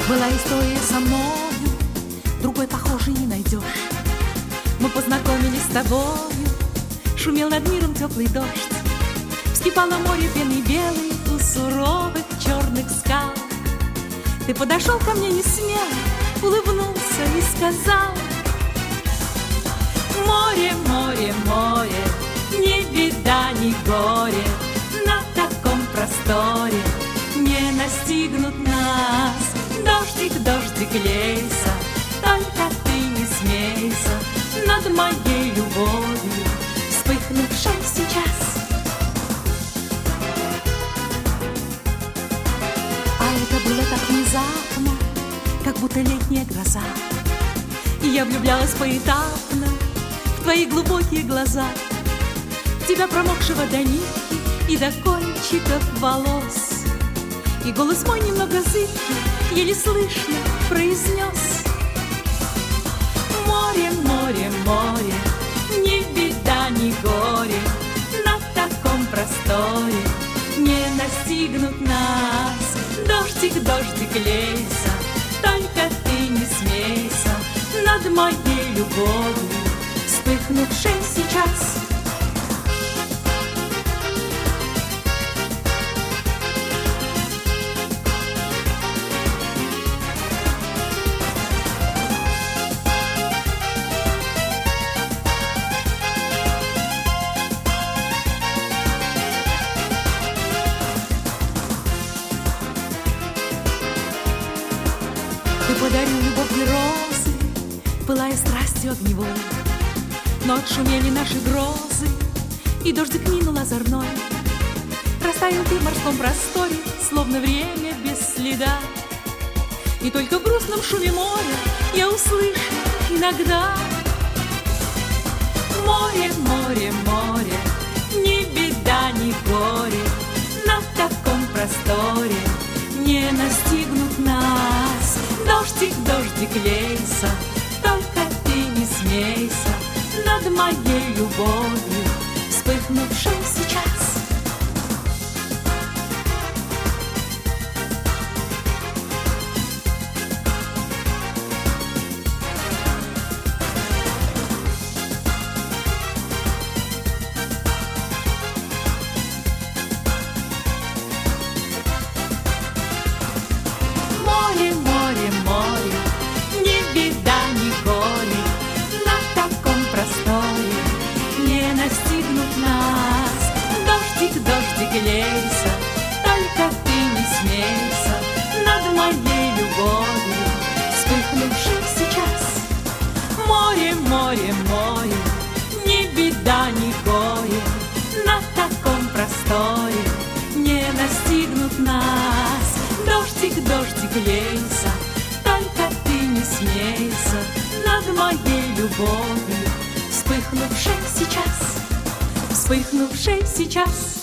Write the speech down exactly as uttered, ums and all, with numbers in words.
Была история со мною, другой похожей не найдешь. Мы познакомились с тобою, шумел над миром теплый дождь. Вскипало море пены белой у суровых черных скал. Ты подошел ко мне не смело, улыбнулся и сказал: море, море, море, ни беда, ни горе, на таком просторе не настигнут нас. Дождик, дождик, лейся, только ты не смейся над моей любовью, вспыхнувшей сейчас. А это было так внезапно, как будто летняя гроза. И я влюблялась поэтапно в твои глубокие глаза, в тебя, промокшего до нитки и до кончиков волос. И голос мой немного зыбкий, еле слышно произнес: море, море, море, ни беда, ни горе, на таком просторе не настигнут нас. Дождик, дождик, лейся, только ты не смейся над моей любовью, вспыхнувшей сейчас. Ты подарил любовь розы, пылая страстью огневой. Но отшумели наши грозы, и дождик минул озорной. Растаял ты в морском просторе, словно время без следа. И только в грустном шуме моря я услышу иногда: море, море, море, ни беда, ни горе, на таком просторе не настигнут нас. Дождик, дождик, лейся, только ты не смейся над моей любовью, вспыхнувшей сейчас. Море, море, море, ни беда, ни горе, на таком просторе не настигнут нас. Дождик, дождик, лейся, только ты не смейся над моей любовью, вспыхнувшей сейчас. Море, море, море, ни беда, ни горе, на таком просторе не настигнут нас. Дождик, дождик, лейся, только ты не смейся над моей любовью, вспыхнувшей сейчас, вспыхнувшей сейчас.